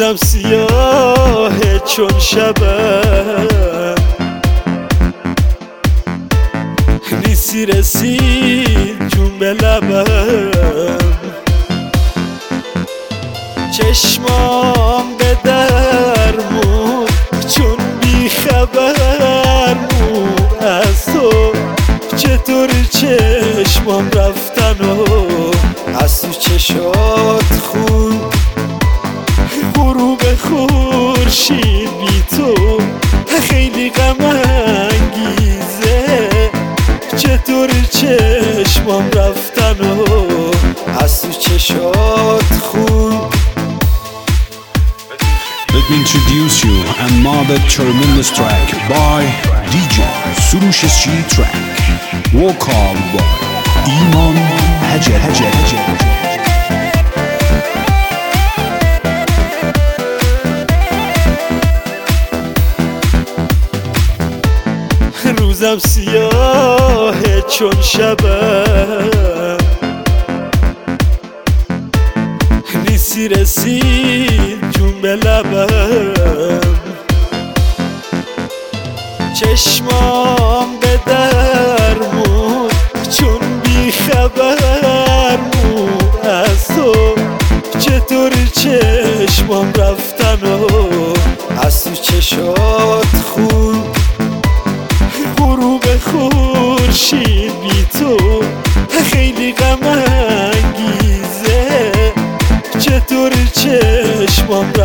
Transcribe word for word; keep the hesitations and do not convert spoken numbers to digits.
روزم سیاه چون شبم، نیستی رسید جون به لبم. چشمام به در مون چون بی خبر مون از تو. چطور چشمام رفتن و از تو چشات خون، غروب خورشید بی تو خیلی غم انگیزه. چطور چشمام رفتن و از تو چشات خون. Let me introduce you another tremendous track by دی جی سروش شی track vocal by ایمان هجر هجر هجر. روزم سیاه چون شبم، نیستی رسید جون به لبم. چشمام به در مون چون بی خبر مون از تو. چطور چشمام رفتن و از تو چشات خون، غروب خورشید بی تو خیلی غم انگیزه. چطور چشمام